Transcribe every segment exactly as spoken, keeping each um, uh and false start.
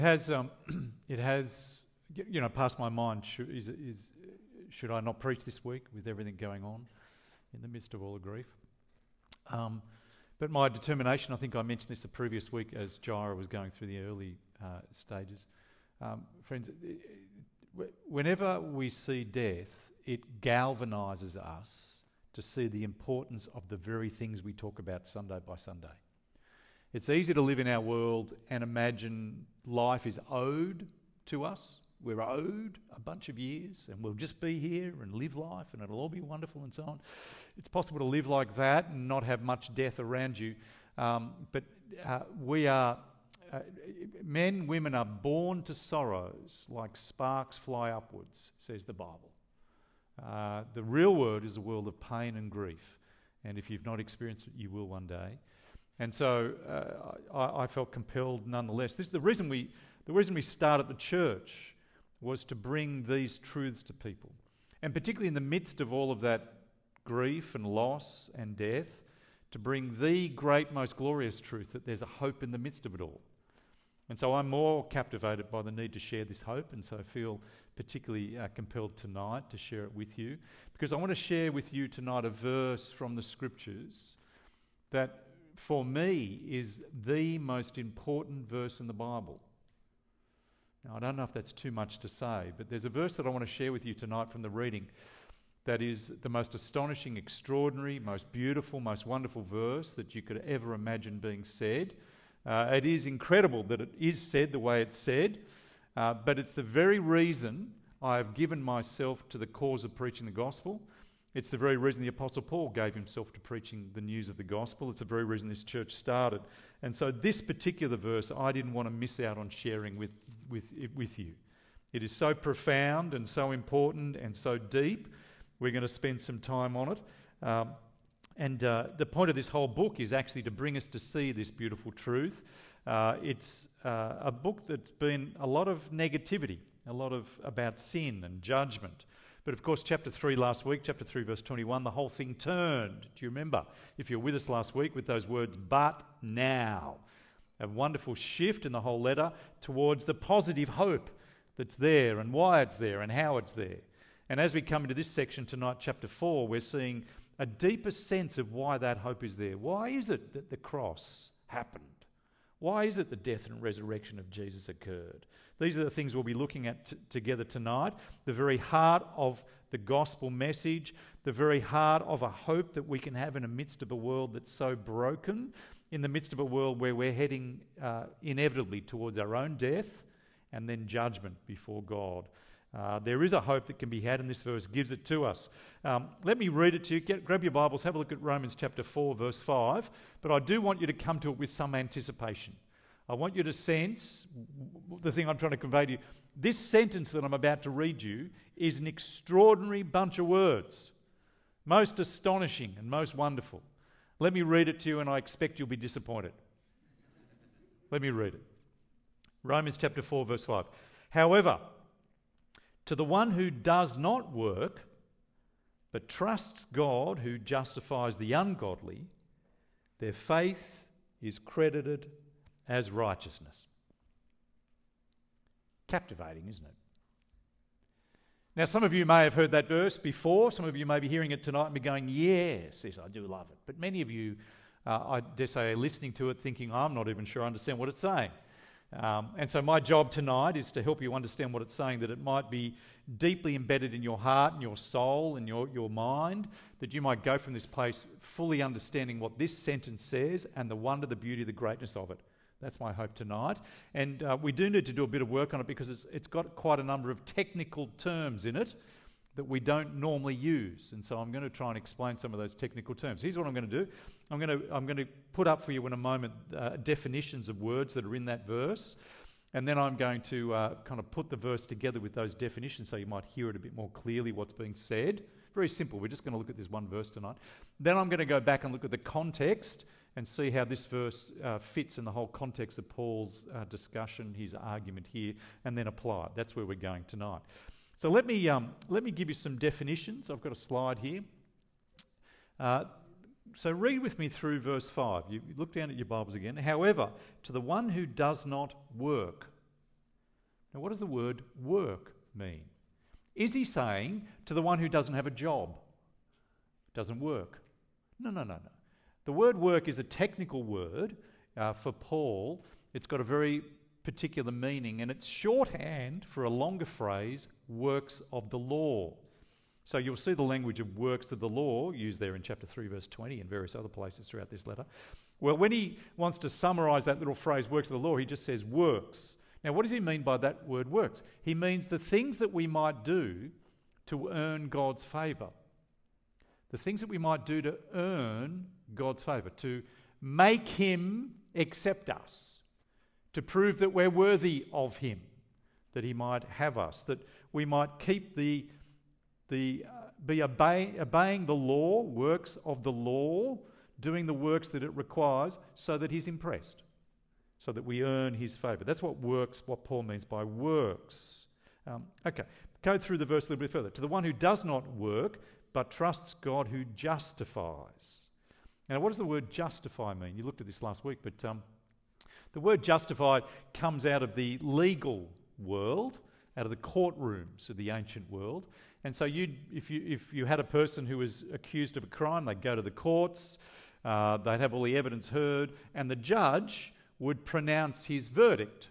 has um, it has you know passed my mind. Should, is, is should I not preach this week with everything going on in the midst of all the grief? Um, but my determination, I think I mentioned this the previous week as Jira was going through the early uh, stages. Um, friends, it, it, whenever we see death, it galvanises us to see the importance of the very things we talk about Sunday by Sunday. It's easy to live in our world and imagine life is owed to us. We're owed a bunch of years and we'll just be here and live life and it'll all be wonderful and so on. It's possible to live like that and not have much death around you. Um, but uh, we are, uh, men, women are born to sorrows like sparks fly upwards, says the Bible. Uh, the real world is a world of pain and grief. And if you've not experienced it, you will one day. And so uh, I, I felt compelled nonetheless. This is the reason we the reason we started the church was to bring these truths to people. And particularly in the midst of all of that grief and loss and death, to bring the great, most glorious truth that there's a hope in the midst of it all. And so I'm more captivated by the need to share this hope, and so I feel particularly uh, compelled tonight to share it with you, because I want to share with you tonight a verse from the Scriptures that for me is the most important verse in the Bible. Now, I don't know if that's too much to say, but there's a verse that I want to share with you tonight from the reading that is the most astonishing, extraordinary, most beautiful, most wonderful verse that you could ever imagine being said. Uh, it is incredible that it is said the way it's said, uh, but it's the very reason I have given myself to the cause of preaching the gospel. It's the very reason the Apostle Paul gave himself to preaching the news of the gospel. It's the very reason this church started. And so this particular verse I didn't want to miss out on sharing with, with, with you. It is so profound and so important and so deep. We're going to spend some time on it. Um, and uh, the point of this whole book is actually to bring us to see this beautiful truth. Uh, it's uh, a book that's been a lot of negativity, a lot of about sin and judgment. But of course, chapter three last week, chapter three, verse twenty-one, the whole thing turned. Do you remember? If you're with us last week with those words, but now. A wonderful shift in the whole letter towards the positive hope that's there and why it's there and how it's there. And as we come into this section tonight, chapter four, we're seeing a deeper sense of why that hope is there. Why is it that the cross happened? Why is it the death and resurrection of Jesus occurred? These are the things we'll be looking at t- together tonight. The very heart of the gospel message, the very heart of a hope that we can have in the midst of a world that's so broken, in the midst of a world where we're heading uh, inevitably towards our own death and then judgment before God. Uh, there is a hope that can be had, and this verse gives it to us. Um, let me read it to you. Get, grab your Bibles, have a look at Romans chapter four, verse five. But I do want you to come to it with some anticipation. I want you to sense the thing I'm trying to convey to you. This sentence that I'm about to read you is an extraordinary bunch of words. Most astonishing and most wonderful. Let me read it to you, and I expect you'll be disappointed. Let me read it. Romans chapter four, verse five. However, to the one who does not work, but trusts God who justifies the ungodly, their faith is credited as righteousness. Captivating, isn't it? Now, some of you may have heard that verse before. Some of you may be hearing it tonight and be going, yes, yes, I do love it. But many of you, uh, I dare say, are listening to it thinking, I'm not even sure I understand what it's saying. Um, and so my job tonight is to help you understand what it's saying, that it might be deeply embedded in your heart and your soul and your, your mind, that you might go from this place fully understanding what this sentence says and the wonder, the beauty, the greatness of it. That's my hope tonight. And uh, we do need to do a bit of work on it because it's, it's got quite a number of technical terms in it that we don't normally use. And so I'm going to try and explain some of those technical terms. Here's what I'm going to do. I'm going to, I'm going to put up for you in a moment uh, definitions of words that are in that verse. And then I'm going to uh, kind of put the verse together with those definitions so you might hear it a bit more clearly what's being said. Very simple. We're just going to look at this one verse tonight. Then I'm going to go back and look at the context and see how this verse uh, fits in the whole context of Paul's uh, discussion, his argument here, and then apply it. That's where we're going tonight. So let me um, let me give you some definitions. I've got a slide here. Uh, so read with me through verse five. You look down at your Bibles again. However, to the one who does not work. Now, what does the word work mean? Is he saying to the one who doesn't have a job, doesn't work? No, no, no, no. The word work is a technical word uh, for Paul. It's got a very particular meaning, and it's shorthand for a longer phrase, works of the law. So you'll see the language of works of the law used there in chapter three, verse twenty, and various other places throughout this letter. Well, when he wants to summarise that little phrase, works of the law, he just says works. Now, what does he mean by that word works? He means the things that we might do to earn God's favour. The things that we might do to earn God's favour, to make him accept us, to prove that we're worthy of him, that he might have us, that we might keep the, the uh, be obey, obeying the law, works of the law, doing the works that it requires so that he's impressed, so that we earn his favour. That's what works, what Paul means by works. Um, okay, go through the verse a little bit further. To the one who does not work, but trusts God who justifies. Now, what does the word justify mean? You looked at this last week, but um, the word justified comes out of the legal world, out of the courtrooms of the ancient world. And so you, if you if you had a person who was accused of a crime, they'd go to the courts, uh, they'd have all the evidence heard, and the judge would pronounce his verdict.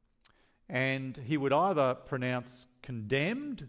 And he would either pronounce condemned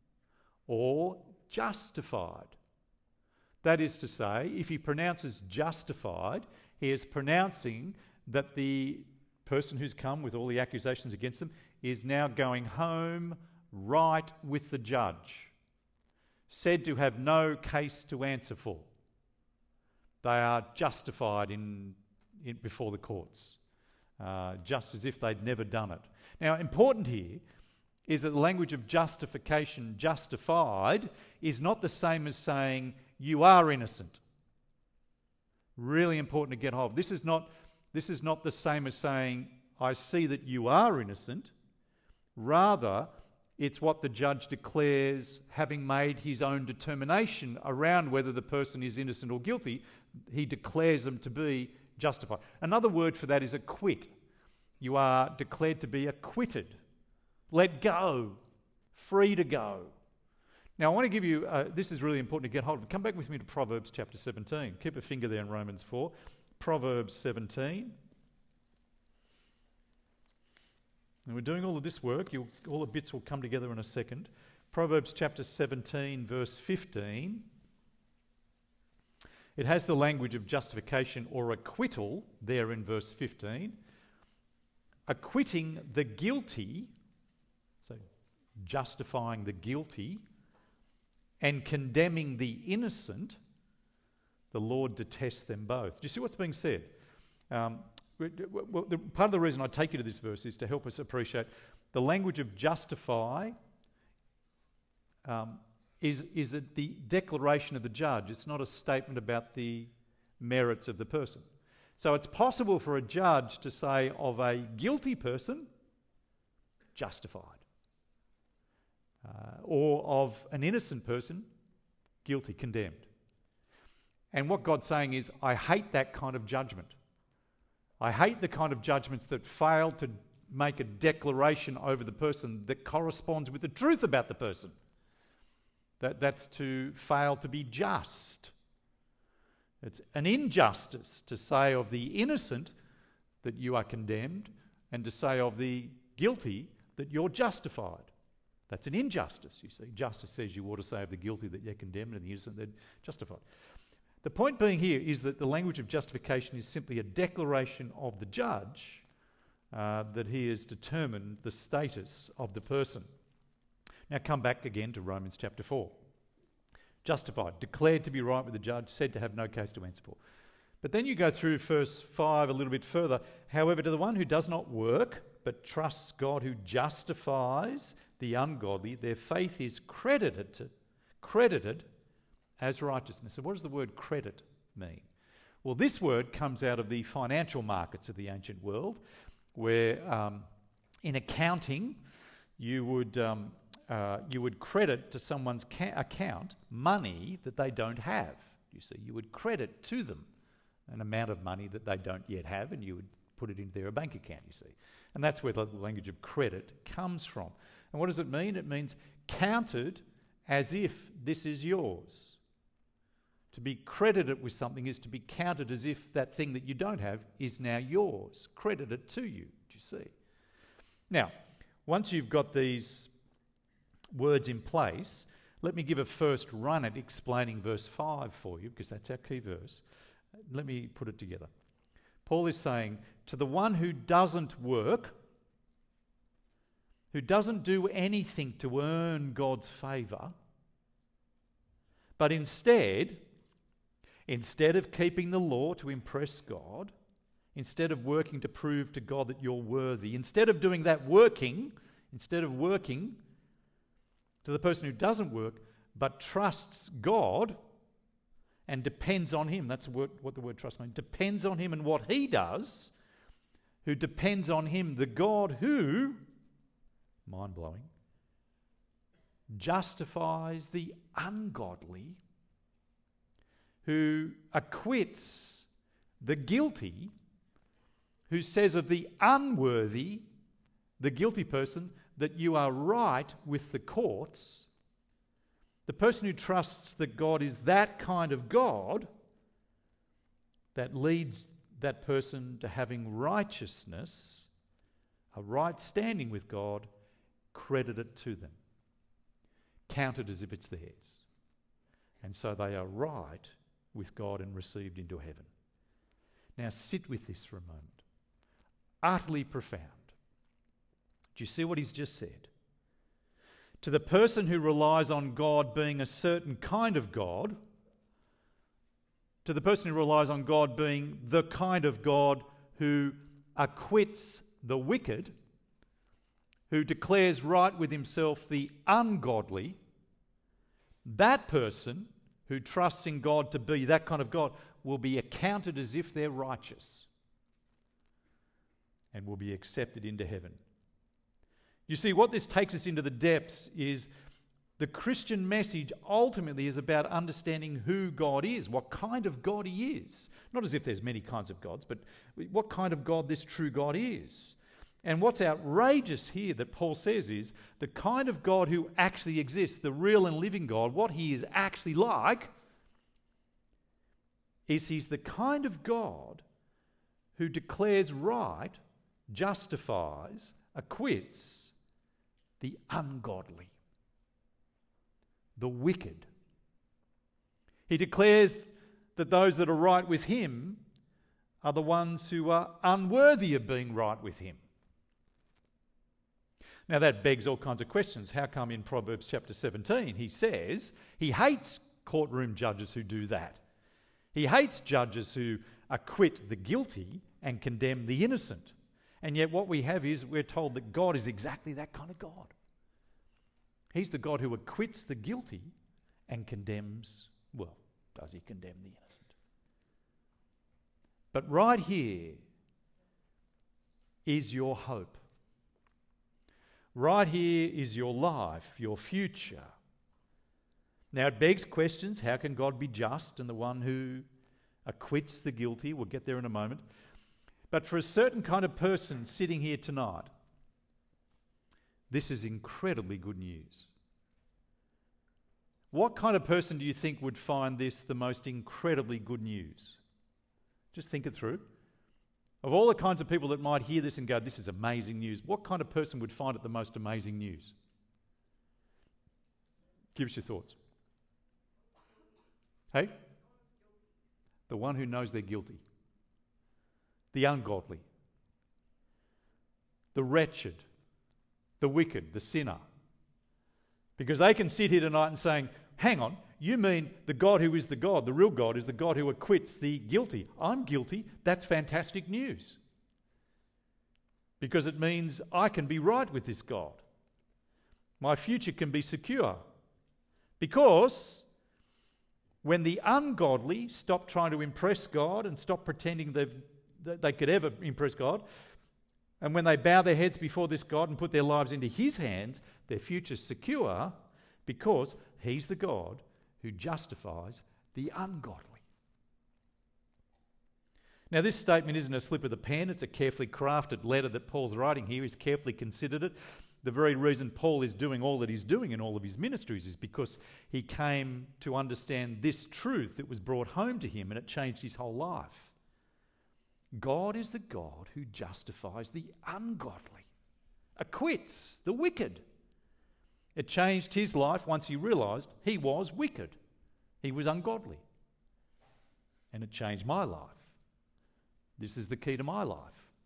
or justified. That is to say, if he pronounces justified, he is pronouncing that the person who's come with all the accusations against them is now going home right with the judge, said to have no case to answer for. They are justified in, in before the courts, uh, just as if they'd never done it. Now, important here is that the language of justification, justified, is not the same as saying you are innocent. Really important to get hold of. This is not, this is not the same as saying I see that you are innocent. Rather, it's what the judge declares, having made his own determination around whether the person is innocent or guilty, he declares them to be justified. Another word for that is acquit. You are declared to be acquitted. Let go, free to go. Now, I want to give you, uh, this is really important to get hold of. Come back with me to Proverbs chapter seventeen. Keep a finger there in Romans four. Proverbs seventeen. And we're doing all of this work. You'll, all the bits will come together in a second. Proverbs chapter seventeen, verse fifteen. It has the language of justification or acquittal there in verse fifteen. Acquitting the guilty, so justifying the guilty, and condemning the innocent, the Lord detests them both. Do you see what's being said? Um, well, the, part of the reason I take you to this verse is to help us appreciate the language of justify um, is, is that the declaration of the judge. It's not a statement about the merits of the person. So it's possible for a judge to say of a guilty person, justified. Uh, or of an innocent person, guilty, condemned. And what God's saying is, I hate that kind of judgment. I hate the kind of judgments that fail to make a declaration over the person that corresponds with the truth about the person. That, that's to fail to be just. It's an injustice to say of the innocent that you are condemned and to say of the guilty that you're justified. That's an injustice, you see. Justice says you ought to say of the guilty that they're condemned and the innocent they're justified. The point being here is that the language of justification is simply a declaration of the judge uh, that he has determined the status of the person. Now come back again to Romans chapter four. Justified, declared to be right with the judge, said to have no case to answer for. But then you go through verse five a little bit further. However, to the one who does not work, but trusts God who justifies the ungodly, their faith is credited to, credited as righteousness. And what does the word credit mean? Well, this word comes out of the financial markets of the ancient world, where um, in accounting you would um, uh, you would credit to someone's ca- account money that they don't have. You see, you would credit to them an amount of money that they don't yet have, and you would put it into their bank account, you see. And that's where the language of credit comes from. And what does it mean? It means counted as if this is yours. To be credited with something is to be counted as if that thing that you don't have is now yours, credited to you, do you see? Now, once you've got these words in place, let me give a first run at explaining verse five for you, because that's our key verse. Let me put it together. Paul is saying, to the one who doesn't work, who doesn't do anything to earn God's favour, but instead, instead of keeping the law to impress God, instead of working to prove to God that you're worthy, instead of doing that working, instead of working, to the person who doesn't work, but trusts God and depends on him, that's what the word trust means, depends on him and what he does, who depends on him, the God who, mind-blowing, justifies the ungodly, who acquits the guilty, who says of the unworthy, the guilty person, that you are right with the courts. The person who trusts that God is that kind of God, that leads that person to having righteousness, a right standing with God, credited to them, counted as if it's theirs. And so they are right with God and received into heaven. Now sit with this for a moment. Utterly profound. Do you see what he's just said? To the person who relies on God being a certain kind of God, to the person who relies on God being the kind of God who acquits the wicked, who declares right with himself the ungodly, that person who trusts in God to be that kind of God will be accounted as if they're righteous and will be accepted into heaven. You see, what this takes us into the depths is the Christian message ultimately is about understanding who God is, what kind of God he is. Not as if there's many kinds of gods, but what kind of God this true God is. And what's outrageous here that Paul says is the kind of God who actually exists, the real and living God, what he is actually like, is he's the kind of God who declares right, justifies, acquits the ungodly, the wicked. He declares that those that are right with him are the ones who are unworthy of being right with him. Now that begs all kinds of questions. How come in Proverbs chapter seventeen he says he hates courtroom judges who do that? He hates judges who acquit the guilty and condemn the innocent. And yet what we have is we're told that God is exactly that kind of God. He's the God who acquits the guilty and condemns, well, does he condemn the innocent? But right here is your hope. Right here is your life, your future. Now it begs questions. How can God be just and the one who acquits the guilty? We'll get there in a moment. But for a certain kind of person sitting here tonight, this is incredibly good news. What kind of person do you think would find this the most incredibly good news? Just think it through. Of all the kinds of people that might hear this and go, this is amazing news, what kind of person would find it the most amazing news? Give us your thoughts. Hey? The one who knows they're guilty. The ungodly. The wretched. The wicked. The sinner. Because they can sit here tonight and saying, hang on, you mean the God who is the God, the real God, is the God who acquits the guilty. I'm guilty. That's fantastic news. Because it means I can be right with this God. My future can be secure. Because when the ungodly stop trying to impress God and stop pretending they've, that they could ever impress God, and when they bow their heads before this God and put their lives into his hands, their future's secure because he's the God who justifies the ungodly. Now, this statement isn't a slip of the pen. It's a carefully crafted letter that Paul's writing here. He's carefully considered it. The very reason Paul is doing all that he's doing in all of his ministries is because he came to understand this truth that was brought home to him, and it changed his whole life. God is the God who justifies the ungodly, acquits the wicked. It changed his life once he realised he was wicked. He was ungodly. And it changed my life. This is the key to my life.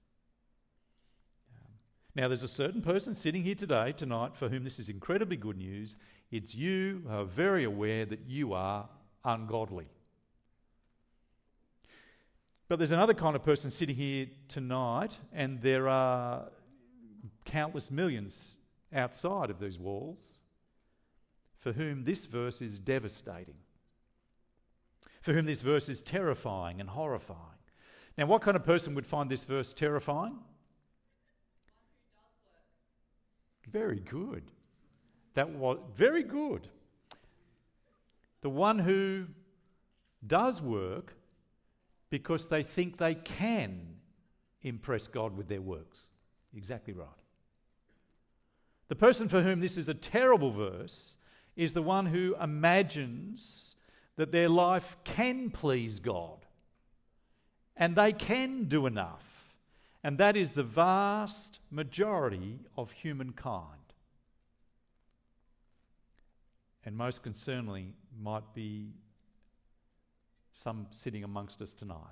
Um, now, there's a certain person sitting here today, tonight, for whom this is incredibly good news. It's you who are very aware that you are ungodly. But there's another kind of person sitting here tonight, and there are countless millions outside of these walls for whom this verse is devastating, for whom this verse is terrifying and horrifying. Now, what kind of person would find this verse terrifying? Very good. That was very good. The one who does work because they think they can impress God with their works. Exactly right. The person for whom this is a terrible verse is the one who imagines that their life can please God and they can do enough. And that is the vast majority of humankind. And most concerningly, might be some sitting amongst us tonight.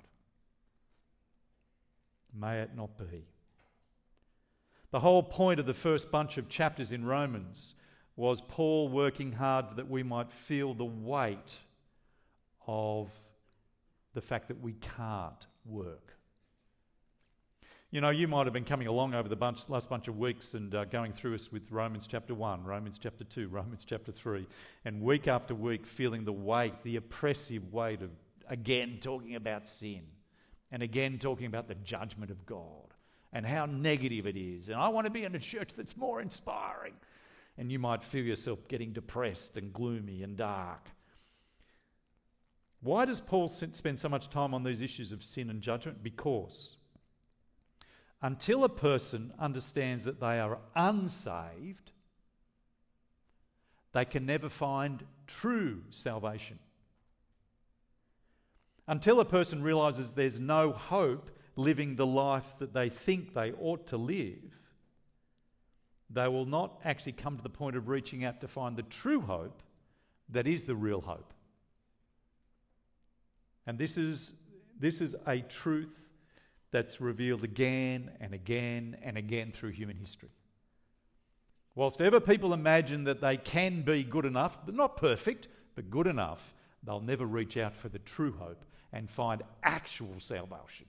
May it not be. The whole point of the first bunch of chapters in Romans was Paul working hard that we might feel the weight of the fact that we can't work. You know, you might have been coming along over the bunch, last bunch of weeks and uh, going through us with Romans chapter one, Romans chapter two, Romans chapter three, and week after week feeling the weight, the oppressive weight of, again, talking about sin, and again talking about the judgment of God, and how negative it is. And I want to be in a church that's more inspiring. And you might feel yourself getting depressed and gloomy and dark. Why does Paul spend so much time on these issues of sin and judgment? Because until a person understands that they are unsaved, they can never find true salvation. Until a person realises there's no hope living the life that they think they ought to live, they will not actually come to the point of reaching out to find the true hope that is the real hope. And this is, this is a truth that's revealed again and again and again through human history. Whilst ever people imagine that they can be good enough, not perfect, but good enough, they'll never reach out for the true hope and find actual salvation.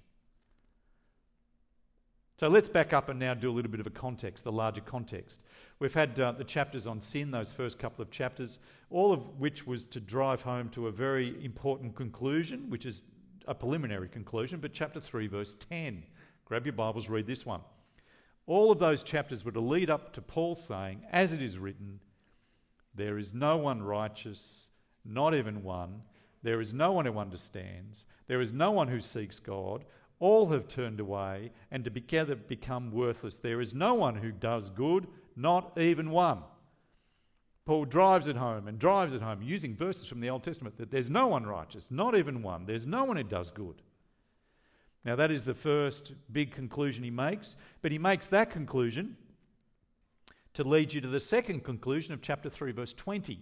So let's back up and now do a little bit of a context, the larger context. We've had uh, the chapters on sin, those first couple of chapters, all of which was to drive home to a very important conclusion, which is a preliminary conclusion, but chapter three, verse ten. Grab your Bibles, read this one. All of those chapters were to lead up to Paul saying, as it is written, there is no one righteous, not even one. There is no one who understands. There is no one who seeks God. All have turned away and together become worthless. There is no one who does good, not even one. Paul drives it home and drives it home using verses from the Old Testament that there's no one righteous, not even one. There's no one who does good. Now that is the first big conclusion he makes, but he makes that conclusion to lead you to the second conclusion of chapter three, verse twenty.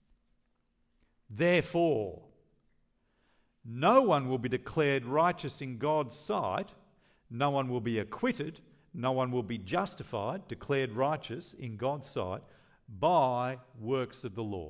Therefore, no one will be declared righteous in God's sight, no one will be acquitted, no one will be justified, declared righteous in God's sight by works of the law.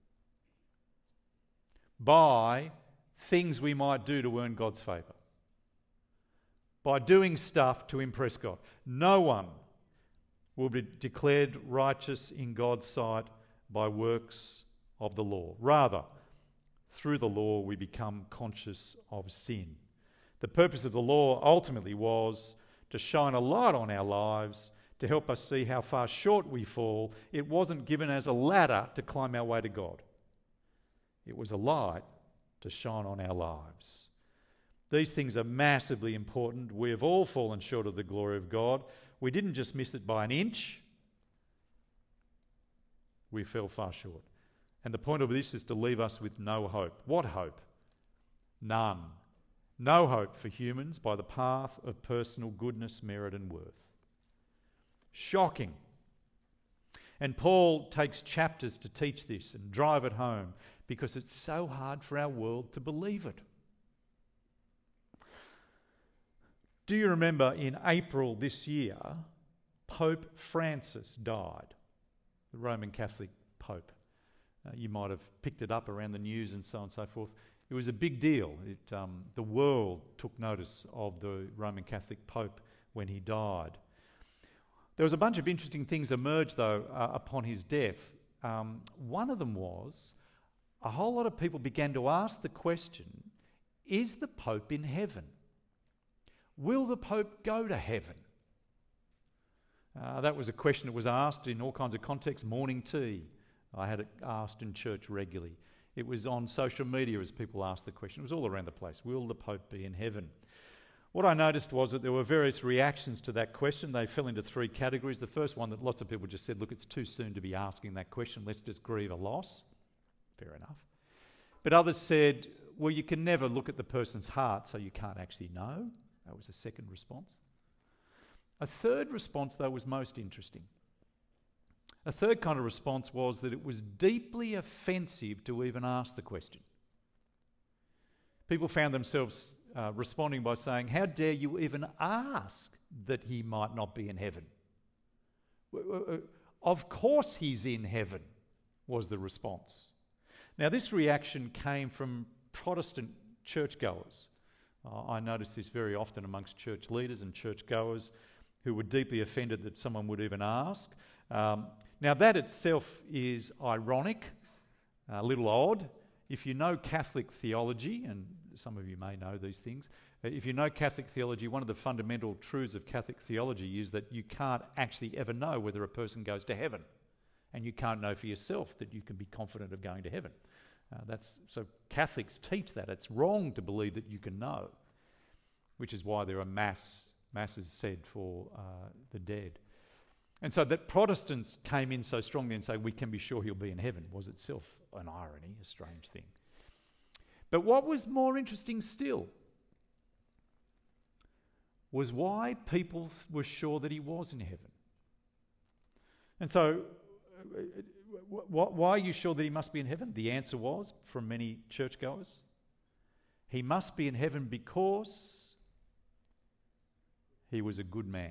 By things we might do to earn God's favour. By doing stuff to impress God. No one will be declared righteous in God's sight by works of the law. Rather, through the law we become conscious of sin. The purpose of the law ultimately was to shine a light on our lives, to help us see how far short we fall. It wasn't given as a ladder to climb our way to God. It was a light to shine on our lives. These things are massively important. We have all fallen short of the glory of God. We didn't just miss it by an inch. We fell far short. And the point of this is to leave us with no hope. What hope? None. No hope for humans by the path of personal goodness, merit and worth. Shocking. And Paul takes chapters to teach this and drive it home because it's so hard for our world to believe it. Do you remember in April this year, Pope Francis died, the Roman Catholic Pope? Uh, you might have picked it up around the news and so on and so forth. It was a big deal. It, um, the world took notice of the Roman Catholic Pope when he died. There was a bunch of interesting things emerged, though, uh, upon his death. Um, one of them was a whole lot of people began to ask the question, is the Pope in heaven? Will the Pope go to heaven? Uh, that was a question that was asked in all kinds of contexts. Morning tea, I had it asked in church regularly. It was on social media as people asked the question. It was all around the place. Will the Pope be in heaven? What I noticed was that there were various reactions to that question. They fell into three categories. The first one, that lots of people just said, look, it's too soon to be asking that question. Let's just grieve a loss. Fair enough. But others said, well, you can never look at the person's heart, so you can't actually know. That was a second response. A third response, though, was most interesting. A third kind of response was that it was deeply offensive to even ask the question. People found themselves uh, responding by saying, how dare you even ask that he might not be in heaven? Of course he's in heaven, was the response. Now, this reaction came from Protestant churchgoers. Uh, I notice this very often amongst church leaders and churchgoers who were deeply offended that someone would even ask. Um, now, that itself is ironic, a little odd. If you know Catholic theology, and some of you may know these things, if you know Catholic theology, one of the fundamental truths of Catholic theology is that you can't actually ever know whether a person goes to heaven, and you can't know for yourself that you can be confident of going to heaven. Uh, that's so Catholics teach that. It's wrong to believe that you can know, which is why there are mass masses said for uh, the dead. And so that Protestants came in so strongly and say, we can be sure he'll be in heaven, was itself an irony, a strange thing. But what was more interesting still was why people were sure that he was in heaven. And so, why are you sure that he must be in heaven? The answer was, from many churchgoers, he must be in heaven because he was a good man.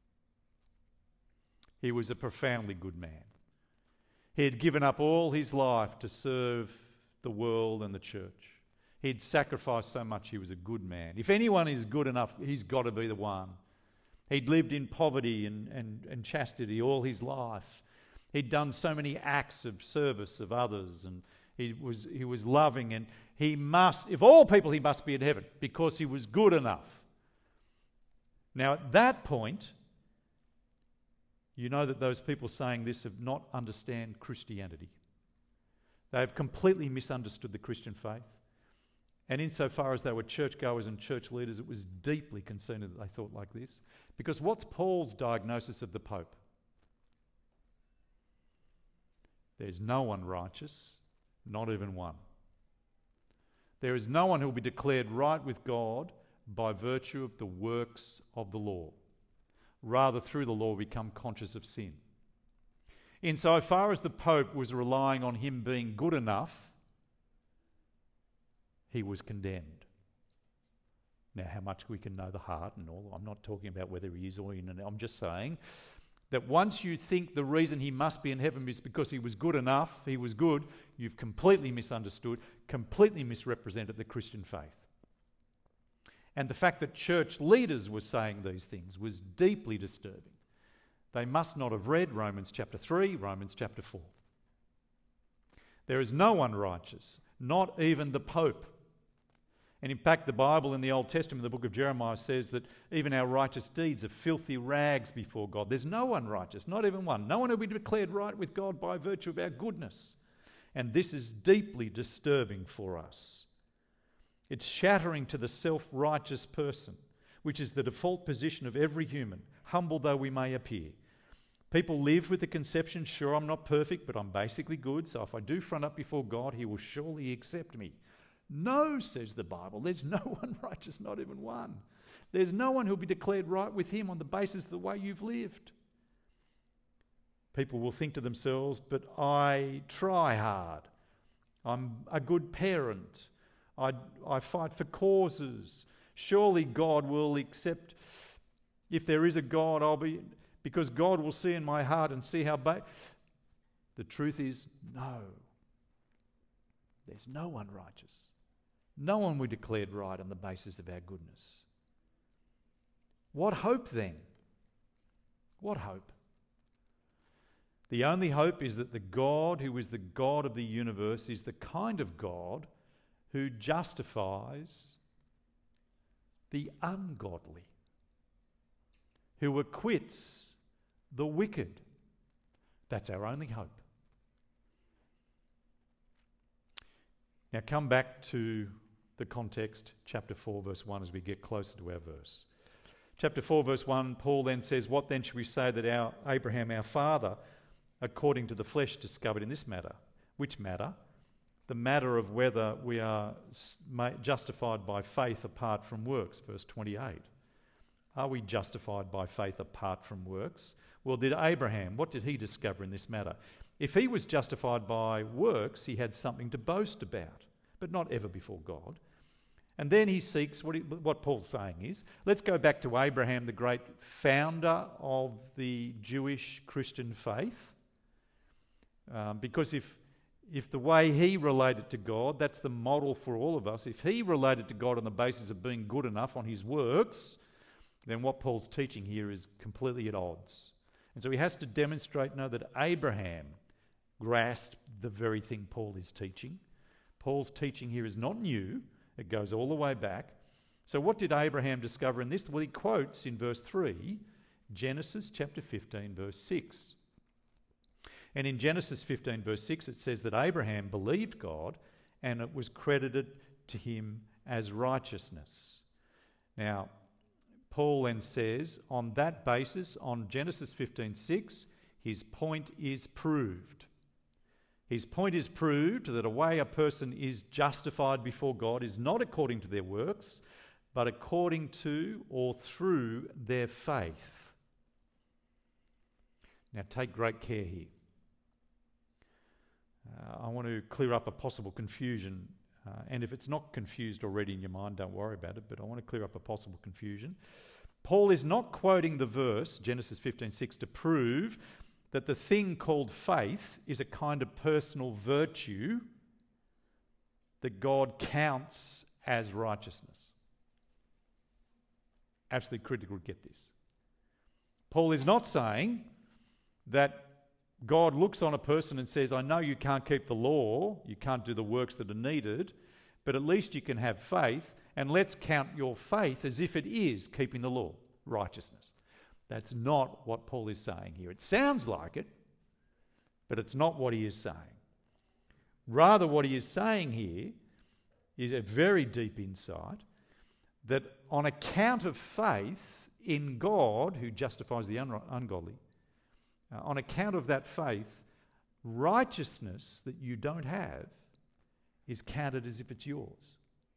He was a profoundly good man. He had given up all his life to serve the world and the church. He'd sacrificed so much, he was a good man. If anyone is good enough, he's got to be the one. He'd lived in poverty and, and, and chastity all his life. He'd done so many acts of service of others, and he was, he was loving, and he must, if all people, he must be in heaven because he was good enough. Now, at that point, you know that those people saying this have not understand Christianity. They have completely misunderstood the Christian faith. And insofar as they were churchgoers and church leaders, it was deeply concerning that they thought like this. Because what's Paul's diagnosis of the Pope? There's no one righteous, not even one. There is no one who will be declared right with God by virtue of the works of the law. Rather, through the law, we become conscious of sin. Insofar as the Pope was relying on him being good enough, he was condemned. Now, how much we can know the heart and all, I'm not talking about whether he is or in, I'm just saying that once you think the reason he must be in heaven is because he was good enough, he was good, you've completely misunderstood, completely misrepresented the Christian faith. And the fact that church leaders were saying these things was deeply disturbing. They must not have read Romans chapter three, Romans chapter four. There is no one righteous, not even the Pope. And in fact, the Bible in the Old Testament, the book of Jeremiah, says that even our righteous deeds are filthy rags before God. There's no one righteous, not even one. No one will be declared right with God by virtue of our goodness. And this is deeply disturbing for us. It's shattering to the self-righteous person, which is the default position of every human, humble though we may appear. People live with the conception, sure, I'm not perfect, but I'm basically good, so if I do front up before God, he will surely accept me. No, says the Bible, there's no one righteous, not even one. There's no one who'll be declared right with him on the basis of the way you've lived. People will think to themselves, but I try hard. I'm a good parent. I, I fight for causes. Surely God will accept. If there is a God, I'll be... Because God will see in my heart and see how bad... The truth is, no. There's no one righteous. No one will be declared right on the basis of our goodness. What hope then? What hope? The only hope is that the God who is the God of the universe is the kind of God who justifies the ungodly, who acquits the wicked. That's our only hope. Now come back to the context, chapter four, verse one, as we get closer to our verse. Chapter four, verse one, Paul then says, "What then should we say that our Abraham, our father, according to the flesh, discovered in this matter?" Which matter? The matter of whether we are justified by faith apart from works, verse twenty-eight. Are we justified by faith apart from works? Well, did Abraham, what did he discover in this matter? If he was justified by works, he had something to boast about, but not ever before God. And then he seeks, what, he, what Paul's saying is, let's go back to Abraham, the great founder of the Jewish Christian faith. Um, because if, if the way he related to God, that's the model for all of us, if he related to God on the basis of being good enough on his works, then what Paul's teaching here is completely at odds. And so he has to demonstrate now that Abraham grasped the very thing Paul is teaching. Paul's teaching here is not new. It goes all the way back. So what did Abraham discover in this? Well, he quotes in verse three, Genesis chapter fifteen, verse six. And in Genesis fifteen, verse six, it says that Abraham believed God and it was credited to him as righteousness. Now, Paul then says, on that basis, on Genesis fifteen six, his point is proved. His point is proved that a way a person is justified before God is not according to their works, but according to or through their faith. Now take great care here. Uh, I want to clear up a possible confusion, uh, and if it's not confused already in your mind, don't worry about it, but I want to clear up a possible confusion. Paul is not quoting the verse, Genesis fifteen six, to prove that the thing called faith is a kind of personal virtue that God counts as righteousness. Absolutely critical to get this. Paul is not saying that God looks on a person and says, I know you can't keep the law, you can't do the works that are needed, but at least you can have faith, and let's count your faith as if it is keeping the law, righteousness. That's not what Paul is saying here. It sounds like it, but it's not what he is saying. Rather, what he is saying here is a very deep insight that on account of faith in God, who justifies the un- ungodly, uh, on account of that faith, righteousness that you don't have is counted as if it's yours.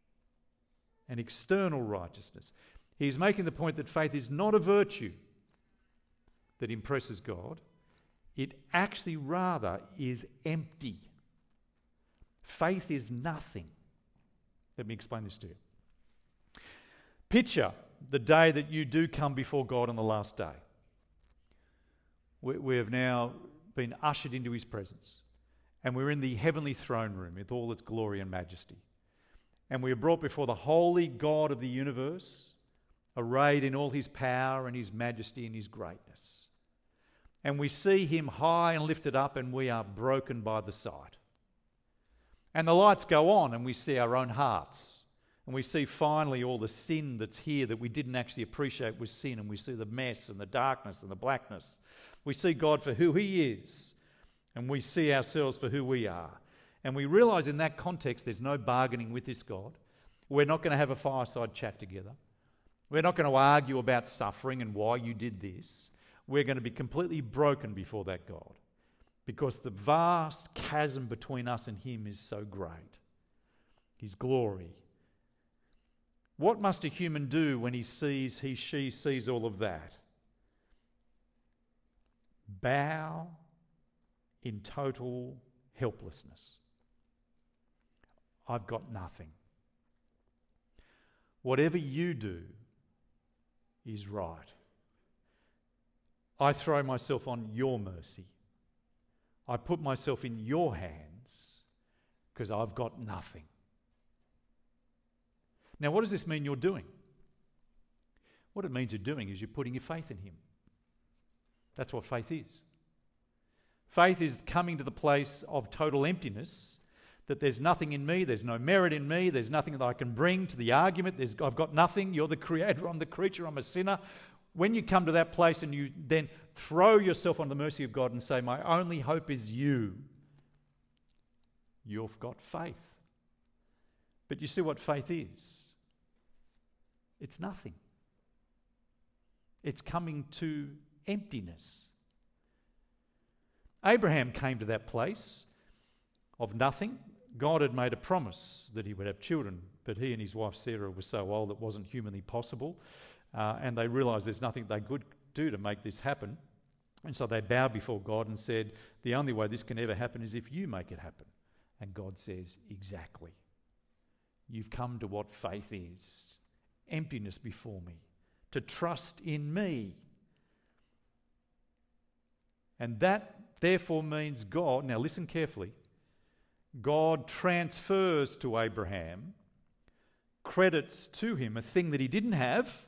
An external righteousness. He's making the point that faith is not a virtue that impresses God. It actually rather is empty. Faith is nothing. Let me explain this to you. Picture the day that you do come before God on the last day. We, we have now been ushered into his presence, and we're in the heavenly throne room with all its glory and majesty. And we are brought before the holy God of the universe, arrayed in all his power and his majesty and his greatness. And we see him high and lifted up, and we are broken by the sight. And the lights go on, and we see our own hearts. And we see finally all the sin that's here that we didn't actually appreciate was sin, and we see the mess and the darkness and the blackness. We see God for who he is, and we see ourselves for who we are. And we realise in that context there's no bargaining with this God. We're not going to have a fireside chat together. We're not going to argue about suffering and why you did this. We're going to be completely broken before that God, because the vast chasm between us and him is so great. His glory. What must a human do when he sees, he, she sees all of that? Bow in total helplessness. I've got nothing. Whatever you do is right. I throw myself on your mercy. I put myself in your hands because I've got nothing. Now, what does this mean you're doing? What it means you're doing is you're putting your faith in him. That's what faith is. Faith is coming to the place of total emptiness, that there's nothing in me, there's no merit in me, there's nothing that I can bring to the argument, there's, I've got nothing, you're the creator, I'm the creature, I'm a sinner. When you come to that place and you then throw yourself on the mercy of God and say, my only hope is you, you've got faith. But you see what faith is? It's nothing. It's coming to emptiness. Abraham came to that place of nothing. God had made a promise that he would have children, but he and his wife Sarah were so old it wasn't humanly possible, uh, and they realised there's nothing they could do to make this happen. And so they bowed before God and said, the only way this can ever happen is if you make it happen. And God says, exactly. You've come to what faith is. Emptiness before me. To trust in me. And that therefore means God, now listen carefully, God transfers to Abraham, credits to him a thing that he didn't have,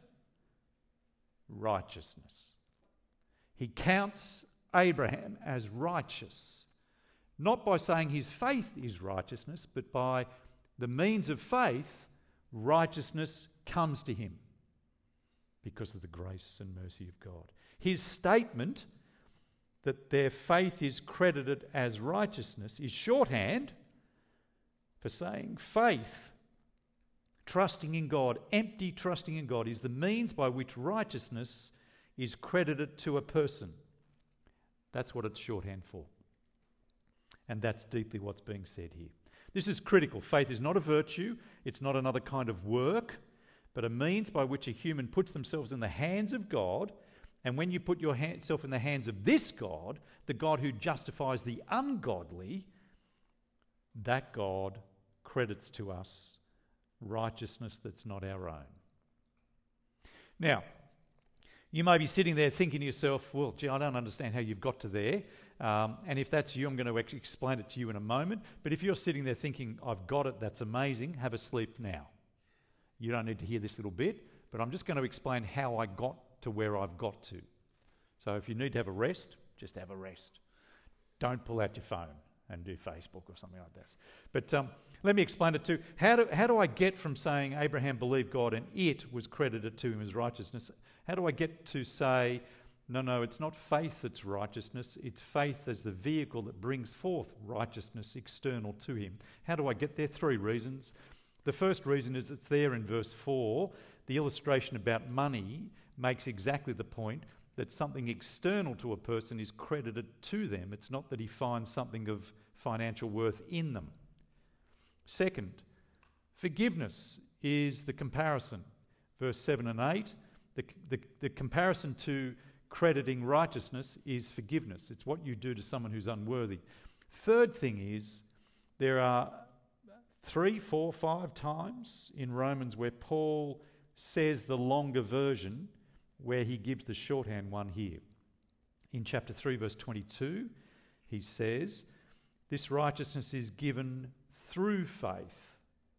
righteousness. He counts Abraham as righteous, not by saying his faith is righteousness, but by the means of faith, righteousness comes to him because of the grace and mercy of God. His statement that their faith is credited as righteousness is shorthand for saying faith, trusting in God, empty trusting in God, is the means by which righteousness is credited to a person. That's what it's shorthand for. And that's deeply what's being said here. This is critical. Faith is not a virtue, it's not another kind of work, but a means by which a human puts themselves in the hands of God. And when you put yourself in the hands of this God, the God who justifies the ungodly, that God credits to us righteousness that's not our own. Now, you may be sitting there thinking to yourself, well, gee, I don't understand how you've got to there. Um, and if that's you, I'm going to actually explain it to you in a moment. But if you're sitting there thinking, I've got it, that's amazing, have a sleep now. You don't need to hear this little bit, but I'm just going to explain how I got to where I've got to. So if you need to have a rest, just have a rest. Don't pull out your phone and do Facebook or something like that. But um, let me explain it too. How do, how do I get from saying Abraham believed God and it was credited to him as righteousness? How do I get to say, no, no, it's not faith that's righteousness, it's faith as the vehicle that brings forth righteousness external to him? How do I get there? Three reasons. The first reason is it's there in verse four. The illustration about money makes exactly the point that something external to a person is credited to them. It's not that he finds something of financial worth in them. Second, forgiveness is the comparison. Verse seven and eight, the, the, the comparison to crediting righteousness is forgiveness. It's what you do to someone who's unworthy. Third thing is, there are three, four, five times in Romans where Paul says the longer version, where he gives the shorthand one here. In chapter three, verse twenty-two, he says, this righteousness is given through faith.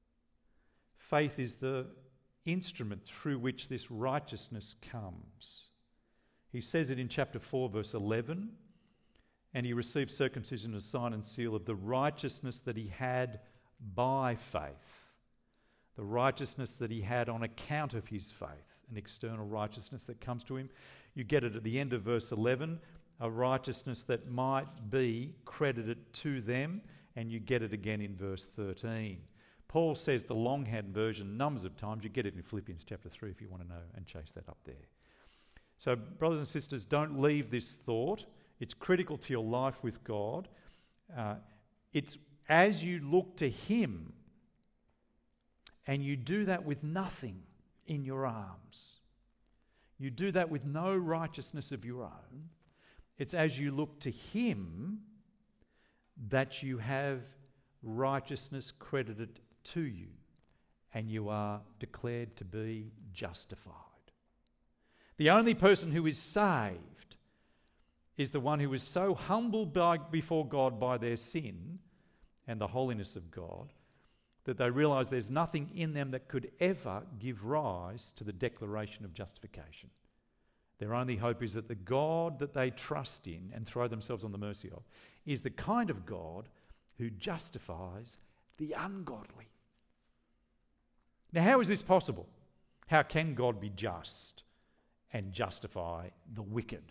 Faith is the instrument through which this righteousness comes. He says it in chapter four, verse eleven, and he received circumcision as sign and seal of the righteousness that he had by faith. The righteousness that he had on account of his faith. An external righteousness that comes to him. You get it at the end of verse eleven, a righteousness that might be credited to them, and you get it again in verse thirteen. Paul says the longhand version numbers of times. You get it in Philippians chapter three if you want to know and chase that up there. So brothers and sisters, don't leave this thought. It's critical to your life with God. Uh, it's as you look to him, and you do that with nothing in your arms. You do that with no righteousness of your own. It's as you look to him that you have righteousness credited to you, and you are declared to be justified. The only person who is saved is the one who is so humbled by, before God by their sin and the holiness of God that they realise there's nothing in them that could ever give rise to the declaration of justification. Their only hope is that the God that they trust in and throw themselves on the mercy of is the kind of God who justifies the ungodly. Now, how is this possible? How can God be just and justify the wicked?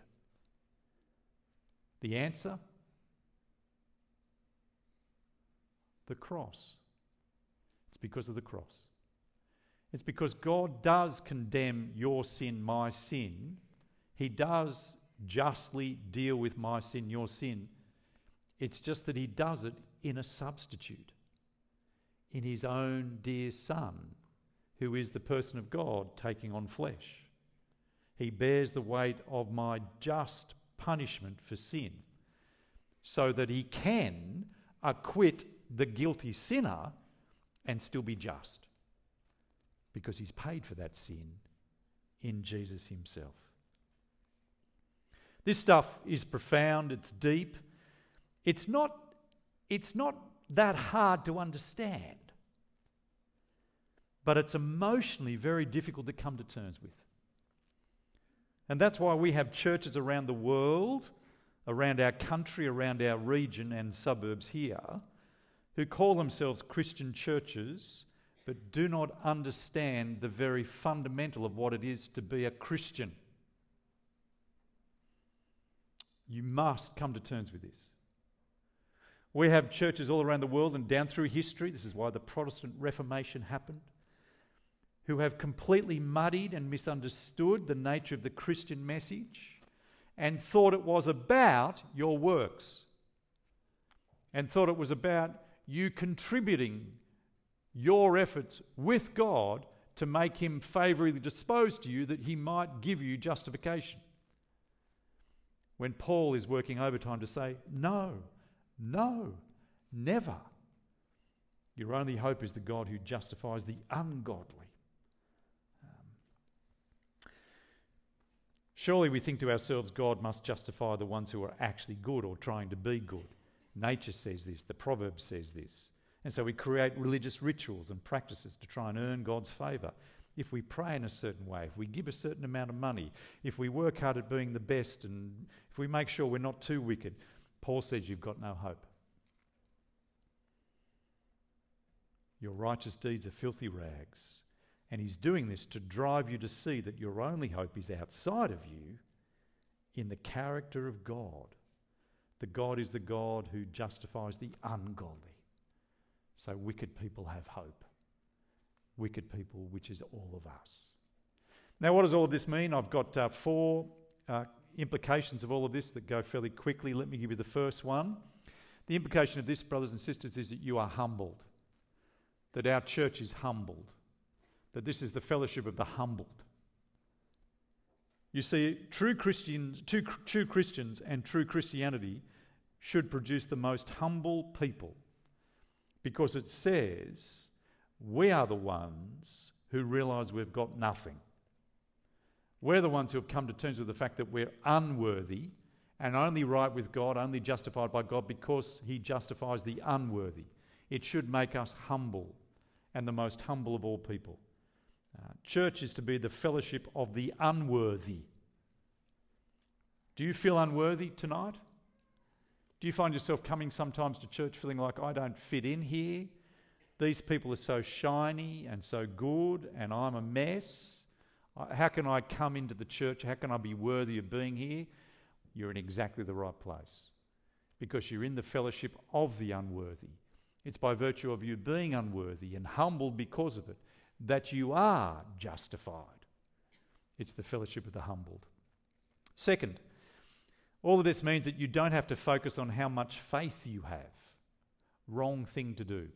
The answer? The cross. It's because of the cross. It's because God does condemn your sin, my sin. He does justly deal with my sin, your sin. It's just that he does it in a substitute, in his own dear Son, who is the person of God taking on flesh. He bears the weight of my just punishment for sin so that he can acquit the guilty sinner and still be just, because he's paid for that sin in Jesus himself. This stuff is profound, it's deep. It's not, it's not that hard to understand, but it's emotionally very difficult to come to terms with. And that's why we have churches around the world, around our country, around our region and suburbs here, who call themselves Christian churches but do not understand the very fundamental of what it is to be a Christian. You must come to terms with this. We have churches all around the world and down through history, this is why the Protestant Reformation happened, who have completely muddied and misunderstood the nature of the Christian message and thought it was about your works, and thought it was about you contributing your efforts with God to make him favourably disposed to you that he might give you justification. When Paul is working overtime to say, no, no, never. Your only hope is the God who justifies the ungodly. Um, surely we think to ourselves, God must justify the ones who are actually good or trying to be good. Nature says this, the proverb says this. And so we create religious rituals and practices to try and earn God's favour. If we pray in a certain way, if we give a certain amount of money, if we work hard at being the best, and if we make sure we're not too wicked, Paul says you've got no hope. Your righteous deeds are filthy rags. And he's doing this to drive you to see that your only hope is outside of you in the character of God. The God is the God who justifies the ungodly. So wicked people have hope. Wicked people, which is all of us. Now, what does all of this mean? I've got uh, four uh, implications of all of this that go fairly quickly. Let me give you the first one. The implication of this, brothers and sisters, is that you are humbled. That our church is humbled. That this is the fellowship of the humbled. You see, true Christians, true, true Christians and true Christianity should produce the most humble people, because it says we are the ones who realise we've got nothing. We're the ones who have come to terms with the fact that we're unworthy and only right with God, only justified by God because he justifies the unworthy. It should make us humble, and the most humble of all people. Uh, church is to be the fellowship of the unworthy. Do you feel unworthy tonight? Do you find yourself coming sometimes to church feeling like, I don't fit in here? These people are so shiny and so good, and I'm a mess. How can I come into the church? How can I be worthy of being here? You're in exactly the right place, because you're in the fellowship of the unworthy. It's by virtue of you being unworthy and humbled because of it that you are justified. It's the fellowship of the humbled. Second, all of this means that you don't have to focus on how much faith you have. Wrong thing to do.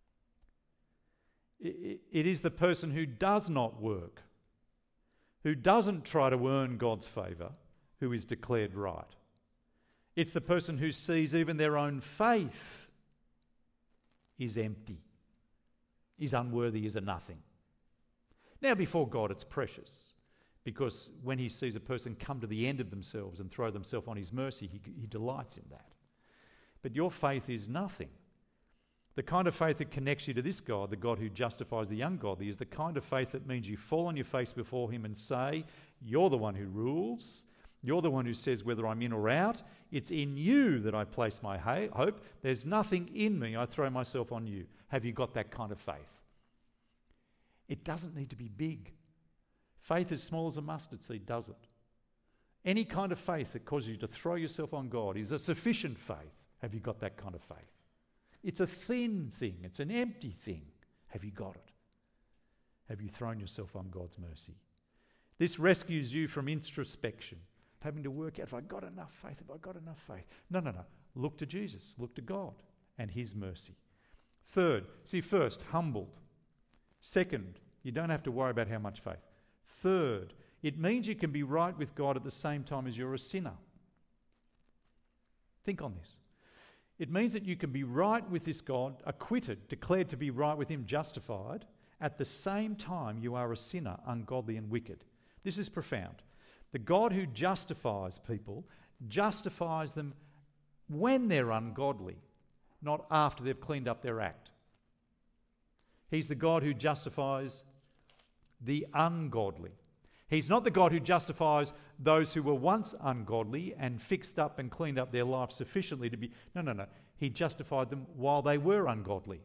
It is the person who does not work, who doesn't try to earn God's favour, who is declared right. It's the person who sees even their own faith is empty, is unworthy, is a nothing. Now before God it's precious, because when he sees a person come to the end of themselves and throw themselves on his mercy, he, he delights in that. But your faith is nothing. The kind of faith that connects you to this God, the God who justifies the ungodly, is the kind of faith that means you fall on your face before him and say, you're the one who rules. You're the one who says whether I'm in or out. It's in you that I place my hope. There's nothing in me. I throw myself on you. Have you got that kind of faith? It doesn't need to be big. Faith as small as a mustard seed does it. Any kind of faith that causes you to throw yourself on God is a sufficient faith. Have you got that kind of faith? It's a thin thing. It's an empty thing. Have you got it? Have you thrown yourself on God's mercy? This rescues you from introspection, having to work out, have I got enough faith? Have I got enough faith? No, no, no. Look to Jesus. Look to God and his mercy. Third, see, first, humbled. Second, you don't have to worry about how much faith. Third, it means you can be right with God at the same time as you're a sinner. Think on this. It means that you can be right with this God, acquitted, declared to be right with him, justified, at the same time you are a sinner, ungodly and wicked. This is profound. The God who justifies people justifies them when they're ungodly, not after they've cleaned up their act. He's the God who justifies the ungodly. He's not the God who justifies those who were once ungodly and fixed up and cleaned up their life sufficiently to be... No, no, no. He justified them while they were ungodly.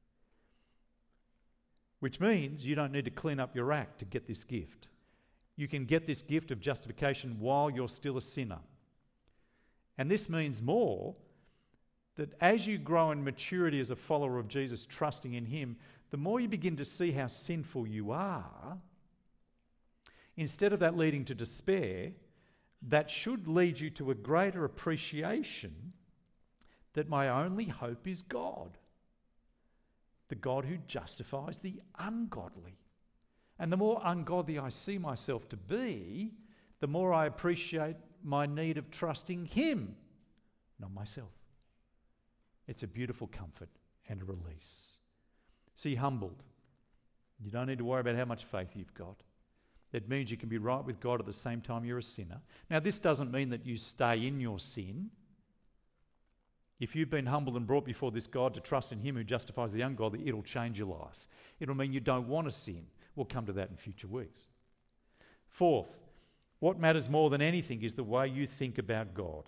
Which means you don't need to clean up your act to get this gift. You can get this gift of justification while you're still a sinner. And this means more that as you grow in maturity as a follower of Jesus, trusting in him, the more you begin to see how sinful you are, instead of that leading to despair, that should lead you to a greater appreciation that my only hope is God, the God who justifies the ungodly. And the more ungodly I see myself to be, the more I appreciate my need of trusting him, not myself. It's a beautiful comfort and a release. See, humbled. You don't need to worry about how much faith you've got. It means you can be right with God at the same time you're a sinner. Now, this doesn't mean that you stay in your sin. If you've been humbled and brought before this God to trust in him who justifies the ungodly, it'll change your life. It'll mean you don't want to sin. We'll come to that in future weeks. Fourth, what matters more than anything is the way you think about God.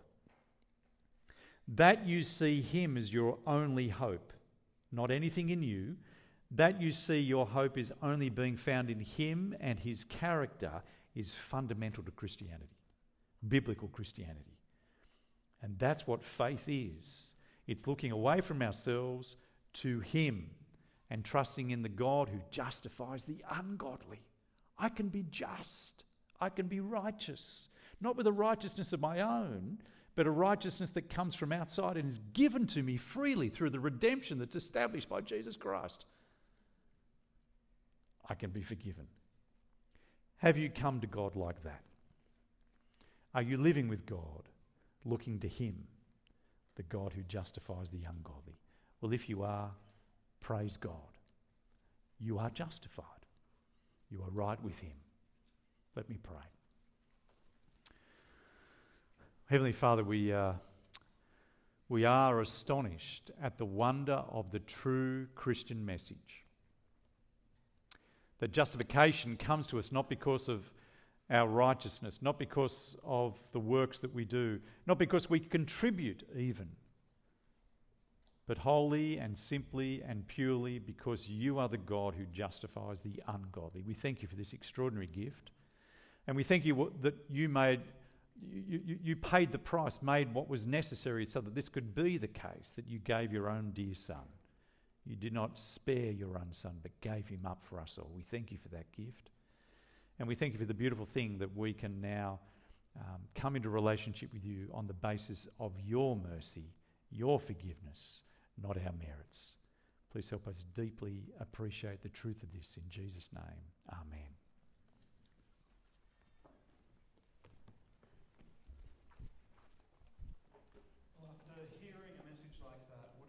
That you see him as your only hope, not anything in you. That you see your hope is only being found in him and his character is fundamental to Christianity, biblical Christianity. And that's what faith is. It's looking away from ourselves to him and trusting in the God who justifies the ungodly. I can be just. I can be righteous. Not with a righteousness of my own, but a righteousness that comes from outside and is given to me freely through the redemption that's established by Jesus Christ. I can be forgiven. Have you come to God like that? Are you living with God, looking to him, the God who justifies the ungodly? Well, if you are, praise God. You are justified. You are right with him. Let me pray. Heavenly Father, we, uh, we are astonished at the wonder of the true Christian message. That justification comes to us not because of our righteousness, not because of the works that we do, not because we contribute even, but wholly and simply and purely because you are the God who justifies the ungodly. We thank you for this extraordinary gift, and we thank you that you made, you, you, you paid the price, made what was necessary so that this could be the case, that you gave your own dear Son. You did not spare your own son, but gave him up for us all. We thank you for that gift. And we thank you for the beautiful thing that we can now um, come into relationship with you on the basis of your mercy, your forgiveness, not our merits. Please help us deeply appreciate the truth of this in Jesus' name. Amen.